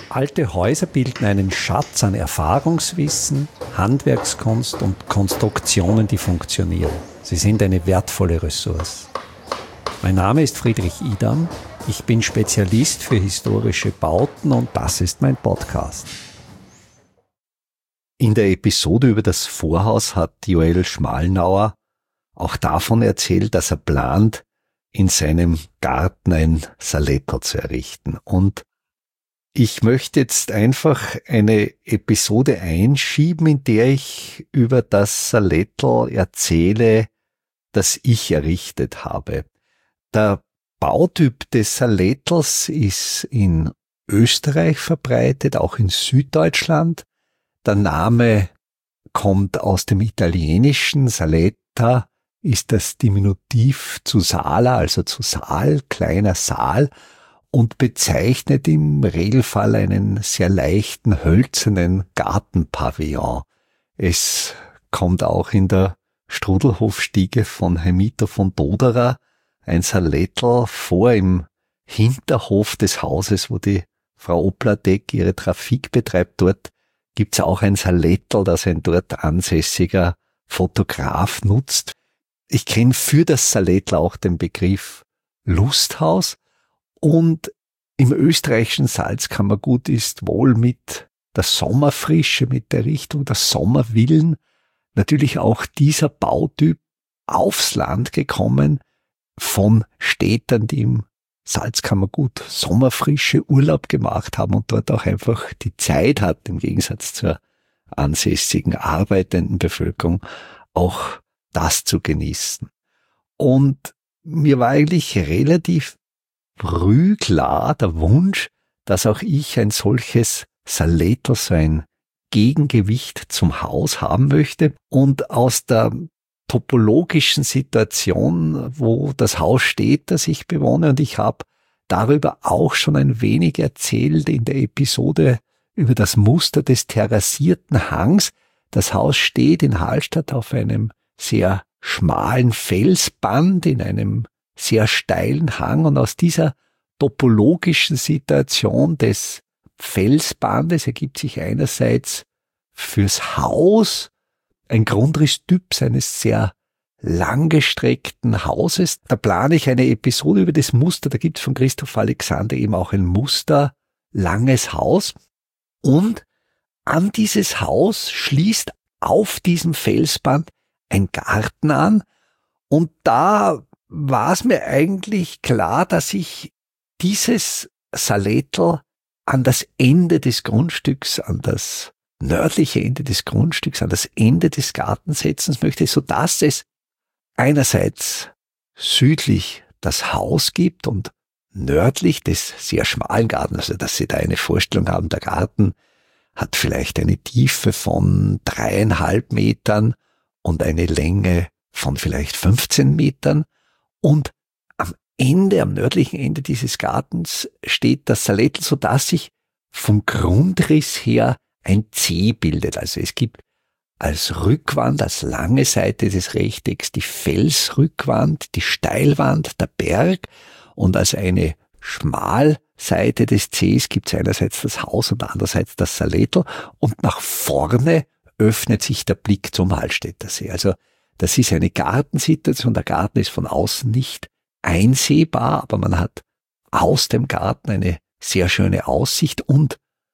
Alte Häuser bilden einen Schatz an Erfahrungswissen, Handwerkskunst und Konstruktionen, die funktionieren. Sie sind eine wertvolle Ressource. Mein Name ist Friedrich Idam. Ich bin Spezialist für historische Bauten und das ist mein Podcast. In der Episode über das Vorhaus hat Joel Schmalnauer auch davon erzählt, dass er plant, in seinem Garten ein Salettl zu errichten. Und ich möchte jetzt einfach eine Episode einschieben, in der ich über das Salettl erzähle, das ich errichtet habe. Der Bautyp des Salettls ist in Österreich verbreitet, auch in Süddeutschland. Der Name kommt aus dem Italienischen. Saletta ist das Diminutiv zu Sala, also zu Saal, kleiner Saal, und bezeichnet im Regelfall einen sehr leichten, hölzernen Gartenpavillon. Es kommt auch in der Strudelhofstiege von Heimito von Doderer ein Salettl vor im Hinterhof des Hauses, wo die Frau Oplatek ihre Trafik betreibt. Dort gibt's auch ein Salettl, das ein dort ansässiger Fotograf nutzt. Ich kenne für das Salettl auch den Begriff Lusthaus. Und im österreichischen Salzkammergut ist wohl mit der Sommerfrische, mit der Richtung der Sommervillen natürlich auch dieser Bautyp aufs Land gekommen von Städtern, die im Salzkammergut Sommerfrische Urlaub gemacht haben und dort auch einfach die Zeit hatten, im Gegensatz zur ansässigen arbeitenden Bevölkerung, auch das zu genießen. Und mir war eigentlich relativ früh klar der Wunsch, dass auch ich ein solches Salettl, so ein Gegengewicht zum Haus haben möchte. Und aus der topologischen Situation, wo das Haus steht, das ich bewohne, und ich habe darüber auch schon ein wenig erzählt in der Episode über das Muster des terrassierten Hangs. Das Haus steht in Hallstatt auf einem sehr schmalen Felsband in einem sehr steilen Hang, und aus dieser topologischen Situation des Felsbandes ergibt sich einerseits fürs Haus ein Grundrisstyp eines sehr langgestreckten Hauses. Da plane ich eine Episode über das Muster, da gibt es von Christoph Alexander eben auch ein Muster, langes Haus, und an dieses Haus schließt auf diesem Felsband ein Garten an, und da war es mir eigentlich klar, dass ich dieses Salettl an das Ende des Grundstücks, an das nördliche Ende des Grundstücks, an das Ende des Gartens setzen möchte, sodass es einerseits südlich das Haus gibt und nördlich des sehr schmalen Gartens, also dass Sie da eine Vorstellung haben, der Garten hat vielleicht eine Tiefe von 3,5 Metern und eine Länge von vielleicht 15 Metern. Und am Ende, am nördlichen Ende dieses Gartens steht das Salettl, sodass sich vom Grundriss her ein C bildet. Also es gibt als Rückwand, als lange Seite des Rechtecks die Felsrückwand, die Steilwand, der Berg, und als eine Schmalseite des Cs gibt es einerseits das Haus und andererseits das Salettl, und nach vorne öffnet sich der Blick zum Hallstätter See. Also das ist eine Gartensituation. Der Garten ist von außen nicht einsehbar, aber man hat aus dem Garten eine sehr schöne Aussicht, und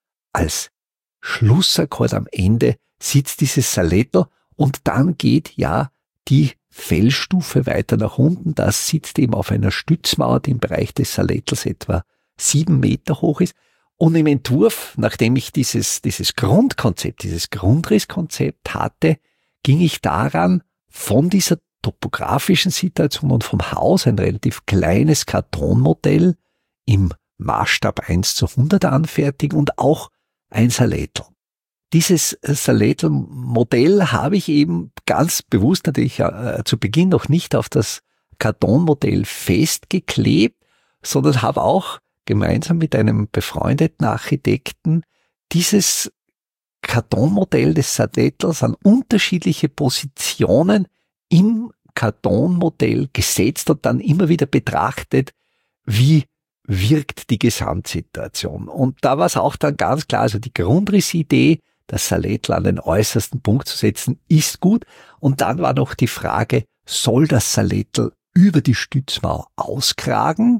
als Schlussakkord am Ende sitzt dieses Salettl, und dann geht ja die Felsstufe weiter nach unten. Das sitzt eben auf einer Stützmauer, die im Bereich des Salettls etwa 7 Meter hoch ist. Und im Entwurf, nachdem ich dieses Grundkonzept, dieses Grundrisskonzept hatte, ging ich daran, von dieser topografischen Situation und vom Haus ein relativ kleines Kartonmodell im Maßstab 1:100 anfertigen und auch ein Salettl. Dieses Salettl-Modell habe ich eben ganz bewusst natürlich zu Beginn noch nicht auf das Kartonmodell festgeklebt, sondern habe auch gemeinsam mit einem befreundeten Architekten dieses Kartonmodell des Salettls an unterschiedliche Positionen im Kartonmodell gesetzt und dann immer wieder betrachtet, wie wirkt die Gesamtsituation. Und da war es auch dann ganz klar, also die Grundrissidee, das Saletl an den äußersten Punkt zu setzen, ist gut. Und dann war noch die Frage, soll das Saletl über die Stützmauer auskragen?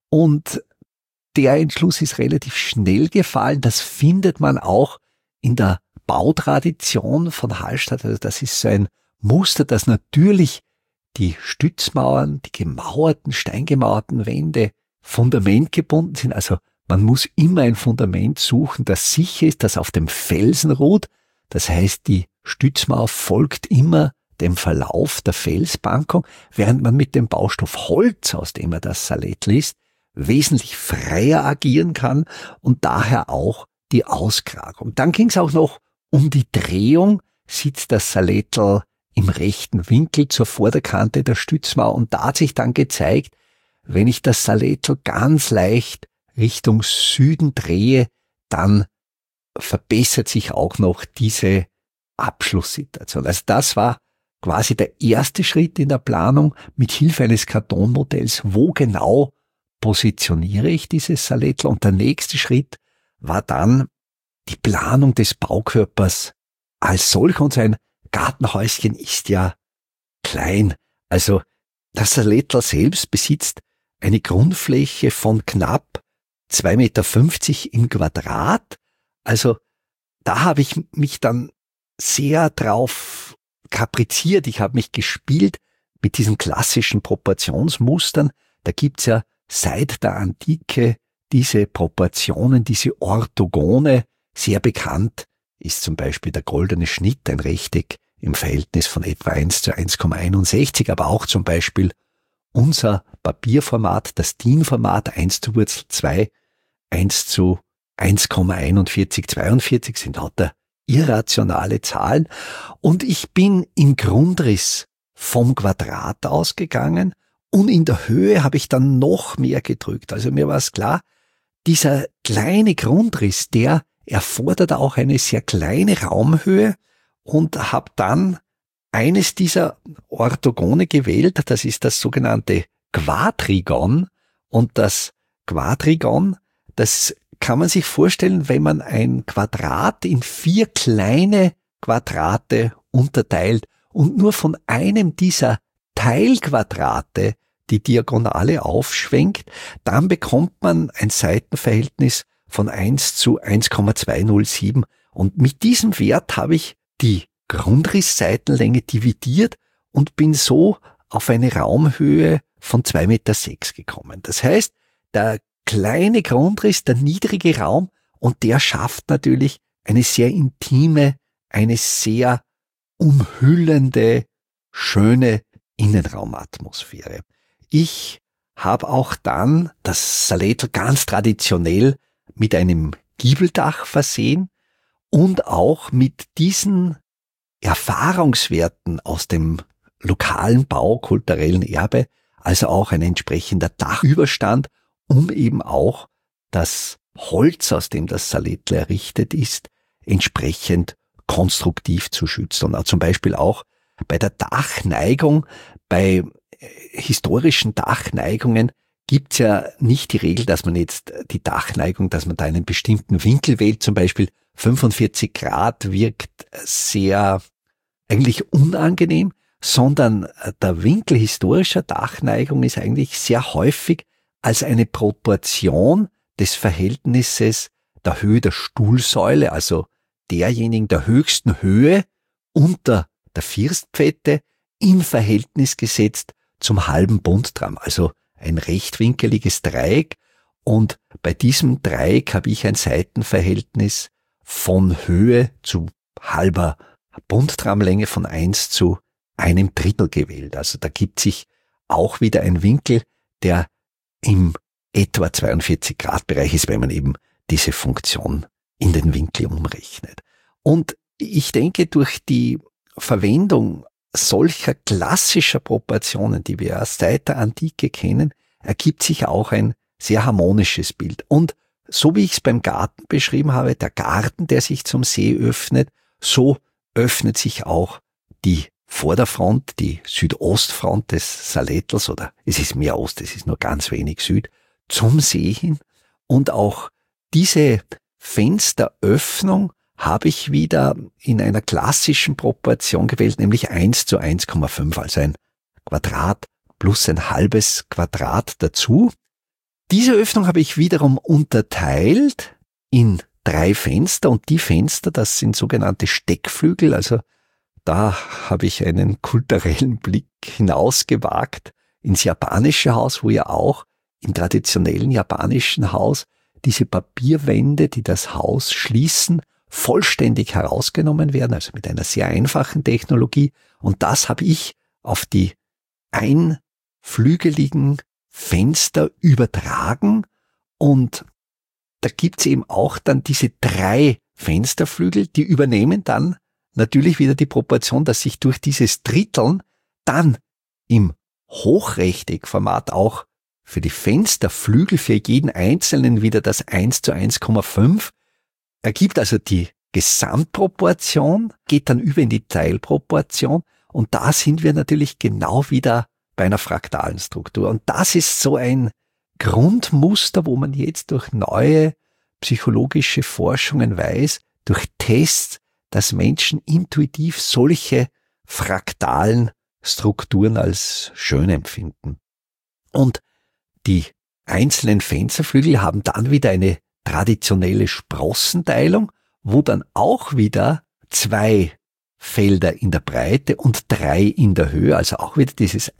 Und der Entschluss ist relativ schnell gefallen. Das findet man auch in der Bautradition von Hallstatt. Also das ist so ein Muster, dass natürlich die Stützmauern, die gemauerten, steingemauerten Wände fundamentgebunden sind. Also man muss immer ein Fundament suchen, das sicher ist, das auf dem Felsen ruht. Das heißt, die Stützmauer folgt immer dem Verlauf der Felsbankung, während man mit dem Baustoff Holz, aus dem er das Saletl ist, wesentlich freier agieren kann und daher auch die Auskragung. Dann ging es auch noch um die Drehung. Sitzt das Saletl im rechten Winkel zur Vorderkante der Stützmauer, und da hat sich dann gezeigt, wenn ich das Saletl ganz leicht Richtung Süden drehe, dann verbessert sich auch noch diese Abschlusssituation. Also das war quasi der erste Schritt in der Planung mit Hilfe eines Kartonmodells. Wo genau positioniere ich dieses Saletl? Und der nächste Schritt war dann die Planung des Baukörpers als solch. Und so ein Gartenhäuschen ist ja klein. Also das Saletl selbst besitzt eine Grundfläche von knapp 2,50 Meter im Quadrat. Also da habe ich mich dann sehr drauf kapriziert. Ich habe mich gespielt mit diesen klassischen Proportionsmustern. Da gibt's ja seit der Antike diese Proportionen, diese Orthogone. Sehr bekannt ist zum Beispiel der goldene Schnitt, ein Rechteck im Verhältnis von etwa 1 zu 1,61, aber auch zum Beispiel unser Papierformat, das DIN-Format 1 zu Wurzel 2, 1 zu 1,4142 sind lauter irrationale Zahlen. Und ich bin im Grundriss vom Quadrat ausgegangen und in der Höhe habe ich dann noch mehr gedrückt. Also mir war es klar, dieser kleine Grundriss, der erfordert auch eine sehr kleine Raumhöhe, und habe dann eines dieser Orthogone gewählt. Das ist das sogenannte Quadrigon. Und das Quadrigon, das kann man sich vorstellen, wenn man ein Quadrat in 4 kleine Quadrate unterteilt und nur von einem dieser Teilquadrate die Diagonale aufschwenkt, dann bekommt man ein Seitenverhältnis von 1 zu 1,207. Und mit diesem Wert habe ich die Grundrissseitenlänge dividiert und bin so auf eine Raumhöhe von 2,6 Meter gekommen. Das heißt, der kleine Grundriss, der niedrige Raum, und der schafft natürlich eine sehr intime, eine sehr umhüllende, schöne Innenraumatmosphäre. Ich habe auch dann das Saletl ganz traditionell mit einem Giebeldach versehen und auch mit diesen Erfahrungswerten aus dem lokalen Bau, kulturellen Erbe, also auch ein entsprechender Dachüberstand, um eben auch das Holz, aus dem das Saletl errichtet ist, entsprechend konstruktiv zu schützen. Und auch zum Beispiel auch bei der Dachneigung, bei historischen Dachneigungen gibt's ja nicht die Regel, dass man jetzt die Dachneigung, dass man da einen bestimmten Winkel wählt, zum Beispiel 45 Grad wirkt sehr eigentlich unangenehm, sondern der Winkel historischer Dachneigung ist eigentlich sehr häufig als eine Proportion des Verhältnisses der Höhe der Stuhlsäule, also derjenigen der höchsten Höhe unter der Firstpfette, im Verhältnis gesetzt zum halben Buntraum, also ein rechtwinkeliges Dreieck. Und bei diesem Dreieck habe ich ein Seitenverhältnis von Höhe zu halber Buntraumlänge von 1 zu 1/3 gewählt. Also da gibt sich auch wieder ein Winkel, der im etwa 42 Grad Bereich ist, wenn man eben diese Funktion in den Winkel umrechnet. Und ich denke, durch die Verwendung solcher klassischer Proportionen, die wir seit der Antike kennen, ergibt sich auch ein sehr harmonisches Bild. Und so wie ich es beim Garten beschrieben habe, der Garten, der sich zum See öffnet, so öffnet sich auch die Vorderfront, die Südostfront des Saletls, oder es ist mehr Ost, es ist nur ganz wenig Süd, zum See hin. Und auch diese Fensteröffnung habe ich wieder in einer klassischen Proportion gewählt, nämlich 1:1,5, also ein Quadrat plus ein halbes Quadrat dazu. Diese Öffnung habe ich wiederum unterteilt in 3 Fenster, und die Fenster, das sind sogenannte Steckflügel, also da habe ich einen kulturellen Blick hinausgewagt ins japanische Haus, wo ja auch im traditionellen japanischen Haus diese Papierwände, die das Haus schließen, vollständig herausgenommen werden, also mit einer sehr einfachen Technologie. Und das habe ich auf die einflügeligen Fenster übertragen. Und da gibt's eben auch dann diese 3 Fensterflügel, die übernehmen dann natürlich wieder die Proportion, dass sich durch dieses Dritteln dann im Hochrechteckformat auch für die Fensterflügel für jeden einzelnen wieder das 1:1,5 ergibt, also die Gesamtproportion geht dann über in die Teilproportion, und da sind wir natürlich genau wieder bei einer fraktalen Struktur. Und das ist so ein Grundmuster, wo man jetzt durch neue psychologische Forschungen weiß, durch Tests, dass Menschen intuitiv solche fraktalen Strukturen als schön empfinden. Und die einzelnen Fensterflügel haben dann wieder eine traditionelle Sprossenteilung, wo dann auch wieder 2 Felder in der Breite und 3 in der Höhe, also auch wieder dieses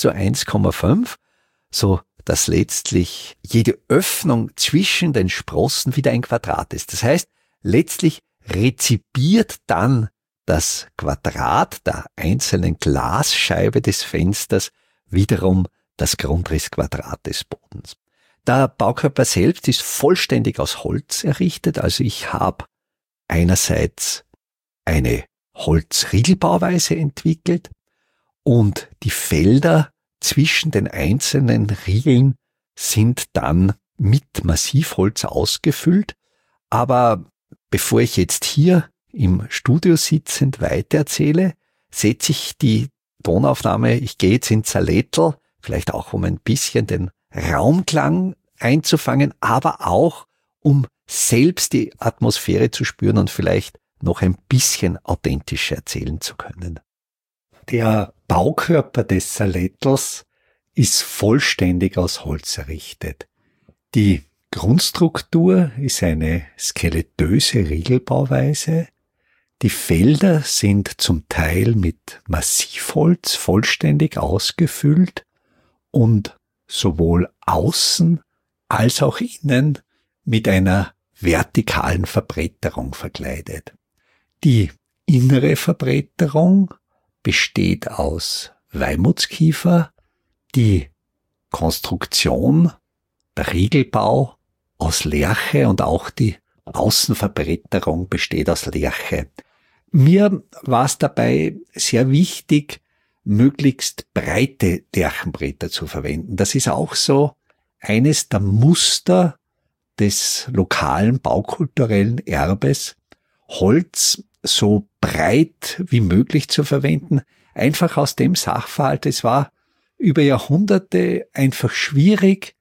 1:1,5, so dass letztlich jede Öffnung zwischen den Sprossen wieder ein Quadrat ist. Das heißt, letztlich rezipiert dann das Quadrat der einzelnen Glasscheibe des Fensters wiederum das Grundrissquadrat des Bodens. Der Baukörper selbst ist vollständig aus Holz errichtet, also ich habe einerseits eine Holzriegelbauweise entwickelt und die Felder zwischen den einzelnen Riegeln sind dann mit Massivholz ausgefüllt. Aber bevor ich jetzt hier im Studio sitzend weitererzähle, setze ich die Tonaufnahme, ich gehe jetzt in Zerlettl, vielleicht auch um ein bisschen den Raumklang einzufangen, aber auch um selbst die Atmosphäre zu spüren und vielleicht noch ein bisschen authentischer erzählen zu können. Der Baukörper des Zerlettls ist vollständig aus Holz errichtet. Die Grundstruktur ist eine skeletöse Riegelbauweise. Die Felder sind zum Teil mit Massivholz vollständig ausgefüllt und sowohl außen als auch innen mit einer vertikalen Verbretterung verkleidet. Die innere Verbretterung besteht aus Weimutskiefer, die Konstruktion, der Riegelbau aus Lärche und auch die Außenverbretterung besteht aus Lärche. Mir war es dabei sehr wichtig, möglichst breite Lärchenbretter zu verwenden. Das ist auch so eines der Muster des lokalen baukulturellen Erbes, Holz so breit wie möglich zu verwenden, einfach aus dem Sachverhalt, es war über Jahrhunderte einfach schwierig,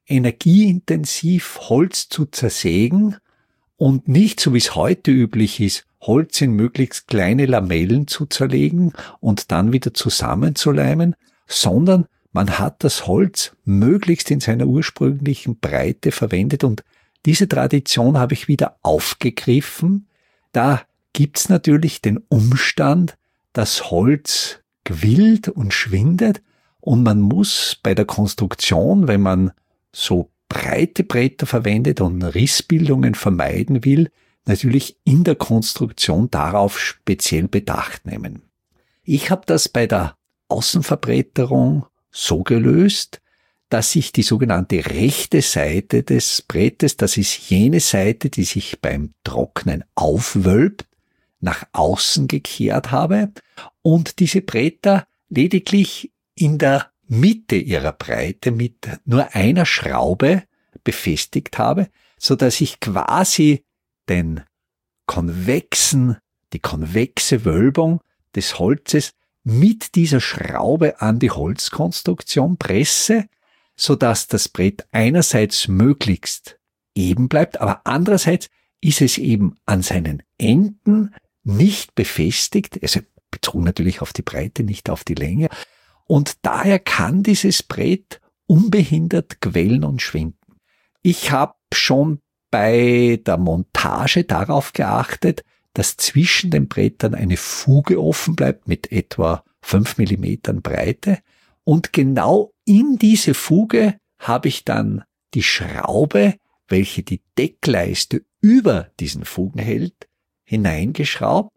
energieintensiv Holz zu zersägen und nicht, so wie es heute üblich ist, Holz in möglichst kleine Lamellen zu zerlegen und dann wieder zusammenzuleimen, sondern man hat das Holz möglichst in seiner ursprünglichen Breite verwendet, und diese Tradition habe ich wieder aufgegriffen. Da gibt's natürlich den Umstand, dass Holz quillt und schwindet, und man muss bei der Konstruktion, wenn man so breite Bretter verwendet und Rissbildungen vermeiden will, natürlich in der Konstruktion darauf speziell Bedacht nehmen. Ich habe das bei der Außenverbretterung so gelöst, dass ich die sogenannte rechte Seite des Brettes, das ist jene Seite, die sich beim Trocknen aufwölbt, nach außen gekehrt habe und diese Bretter lediglich in der Mitte ihrer Breite mit nur einer Schraube befestigt habe, so dass ich quasi die konvexe Wölbung des Holzes mit dieser Schraube an die Holzkonstruktion presse, sodass das Brett einerseits möglichst eben bleibt, aber andererseits ist es eben an seinen Enden nicht befestigt, also bezogen natürlich auf die Breite, nicht auf die Länge. Und daher kann dieses Brett unbehindert quellen und schwinden. Ich habe schon bei der Montage darauf geachtet, dass zwischen den Brettern eine Fuge offen bleibt mit etwa 5 Millimetern Breite. Und genau in diese Fuge habe ich dann die Schraube, welche die Deckleiste über diesen Fugen hält, hineingeschraubt,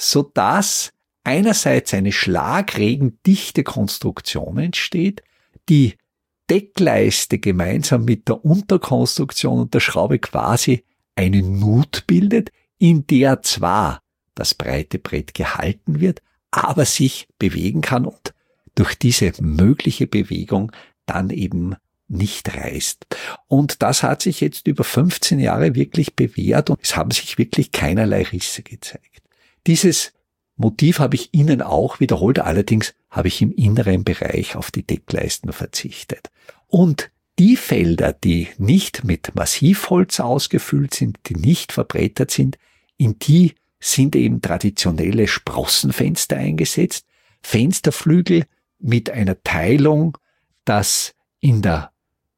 sodass einerseits eine schlagregendichte Konstruktion entsteht, die Deckleiste gemeinsam mit der Unterkonstruktion und der Schraube quasi eine Nut bildet, in der zwar das breite Brett gehalten wird, aber sich bewegen kann und durch diese mögliche Bewegung dann eben nicht reißt. Und das hat sich jetzt über 15 Jahre wirklich bewährt und es haben sich wirklich keinerlei Risse gezeigt. Dieses Motiv habe ich Ihnen auch wiederholt, allerdings habe ich im inneren Bereich auf die Deckleisten verzichtet. Und die Felder, die nicht mit Massivholz ausgefüllt sind, die nicht verbrettert sind, in die sind eben traditionelle Sprossenfenster eingesetzt, Fensterflügel mit einer Teilung, dass in der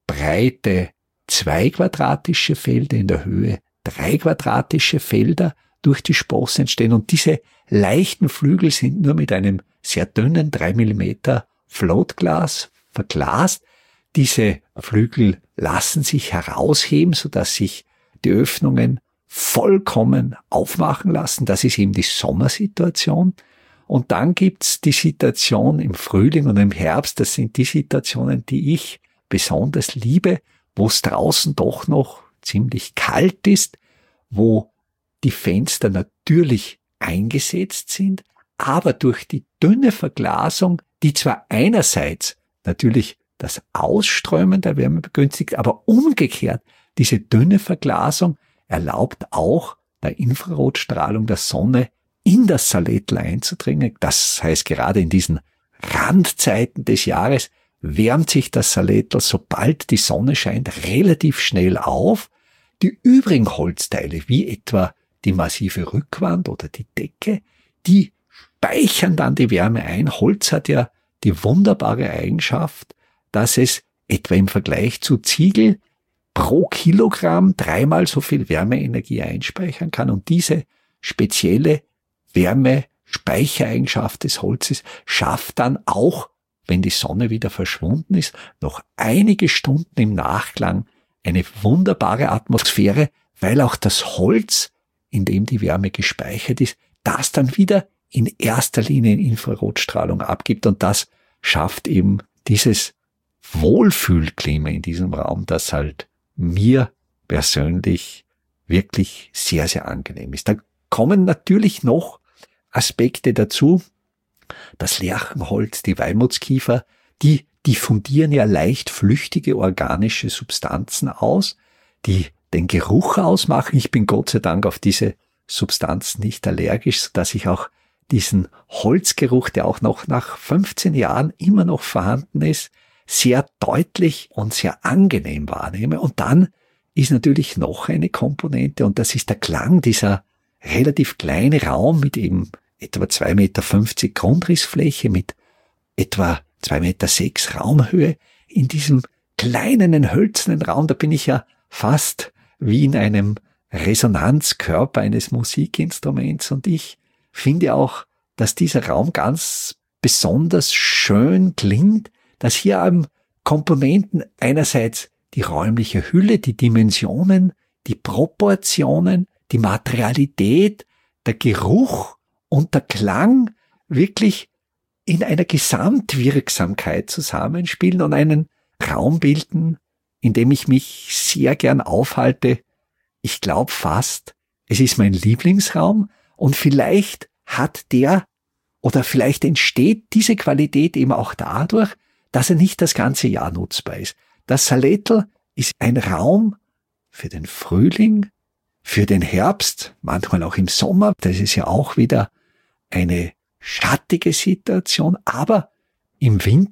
Breite 2 quadratische Felder, in der Höhe 3 quadratische Felder durch die Sprosse entstehen. Und diese leichten Flügel sind nur mit einem sehr dünnen 3 Millimeter Floatglas verglast. Diese Flügel lassen sich herausheben, sodass sich die Öffnungen vollkommen aufmachen lassen. Das ist eben die Sommersituation. Und dann gibt's die Situation im Frühling und im Herbst. Das sind die Situationen, die ich besonders liebe, wo es draußen doch noch ziemlich kalt ist, wo die Fenster natürlich eingesetzt sind, aber durch die dünne Verglasung, die zwar einerseits natürlich das Ausströmen der Wärme begünstigt, aber umgekehrt diese dünne Verglasung erlaubt auch der Infrarotstrahlung der Sonne in das Salettl einzudringen. Das heißt, gerade in diesen Randzeiten des Jahres wärmt sich das Salettl, sobald die Sonne scheint, relativ schnell auf. Die übrigen Holzteile, wie etwa die massive Rückwand oder die Decke, die speichern dann die Wärme ein. Holz hat ja die wunderbare Eigenschaft, dass es etwa im Vergleich zu Ziegel pro Kilogramm 3-mal so viel Wärmeenergie einspeichern kann. Und diese spezielle Wärmespeichereigenschaft des Holzes schafft dann auch, wenn die Sonne wieder verschwunden ist, noch einige Stunden im Nachklang eine wunderbare Atmosphäre, weil auch das Holz, in dem die Wärme gespeichert ist, das dann wieder in erster Linie in Infrarotstrahlung abgibt. Und das schafft eben dieses Wohlfühlklima in diesem Raum, das halt mir persönlich wirklich sehr, sehr angenehm ist. Da kommen natürlich noch Aspekte dazu. Das Lärchenholz, die Walmutskiefer, die diffundieren ja leicht flüchtige organische Substanzen aus, die den Geruch ausmachen. Ich bin Gott sei Dank auf diese Substanzen nicht allergisch, sodass ich auch diesen Holzgeruch, der auch noch nach 15 Jahren immer noch vorhanden ist, sehr deutlich und sehr angenehm wahrnehme. Und dann ist natürlich noch eine Komponente, und das ist der Klang, dieser relativ kleine Raum mit eben etwa 2,50 Meter Grundrissfläche, mit etwa 2,6 Meter Raumhöhe. In diesem kleinen hölzernen Raum, da bin ich ja fast wie in einem Resonanzkörper eines Musikinstruments, und ich finde auch, dass dieser Raum ganz besonders schön klingt, dass hier am Komponenten einerseits die räumliche Hülle, die Dimensionen, die Proportionen, die Materialität, der Geruch und der Klang wirklich in einer Gesamtwirksamkeit zusammenspielen und einen Raum bilden, in dem ich mich sehr gern aufhalte. Ich glaube fast, es ist mein Lieblingsraum, und vielleicht hat der oder vielleicht entsteht diese Qualität eben auch dadurch, dass er nicht das ganze Jahr nutzbar ist. Das Salettl ist ein Raum für den Frühling, für den Herbst, manchmal auch im Sommer. Das ist ja auch wieder eine schattige Situation, aber im Winter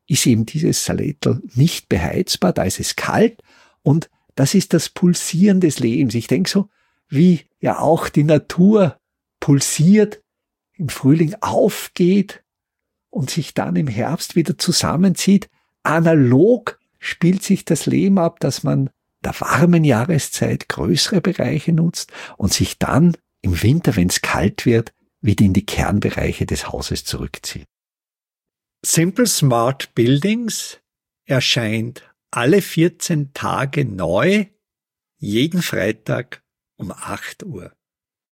ist eben dieses Salettl nicht beheizbar, da ist es kalt und das ist das Pulsieren des Lebens. Ich denke so, wie ja auch die Natur pulsiert, im Frühling aufgeht und sich dann im Herbst wieder zusammenzieht. Analog spielt sich das Leben ab, dass man der warmen Jahreszeit größere Bereiche nutzt und sich dann im Winter, wenn es kalt wird, wieder in die Kernbereiche des Hauses zurückzieht. Simple Smart Buildings erscheint alle 14 Tage neu, jeden Freitag um 8 Uhr.